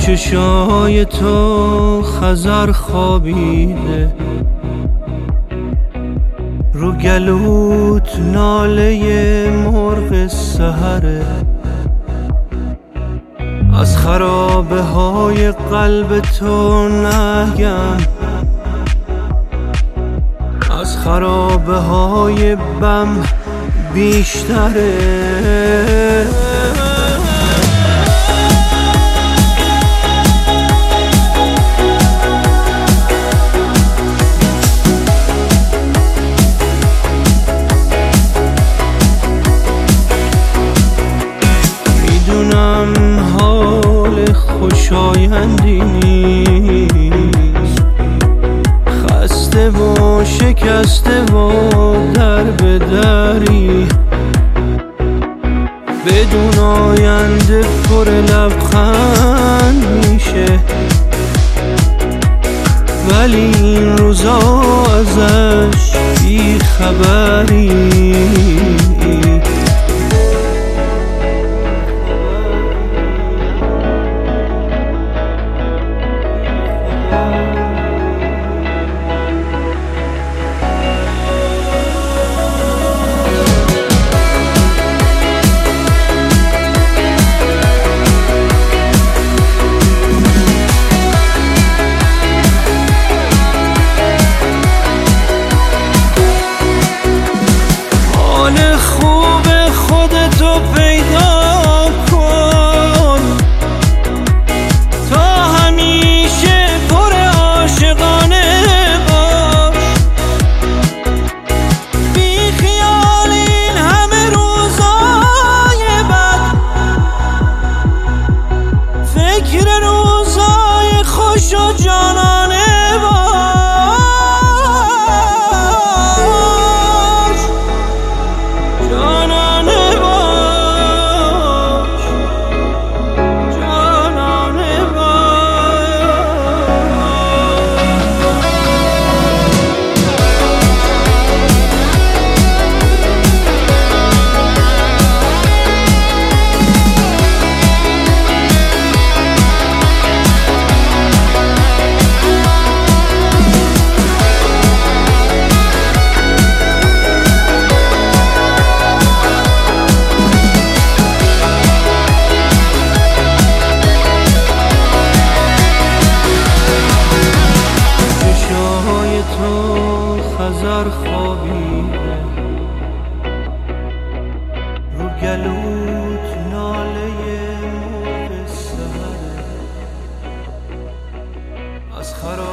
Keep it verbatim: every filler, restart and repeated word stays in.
چشای تو خضر خوابیده، رو گلوت ناله مرغ سحره، از خرابه های قلب تو نگم، از خرابه های بم بیشتره. میدونم حال خوشایندی نیست، خسته و شکسته و در به دری، بدون آینده پر لبخند میشه، ولی این روزا ازش بی خبری. خضر خوابیده، رو گلوت ناله مرغ سحره، از خراب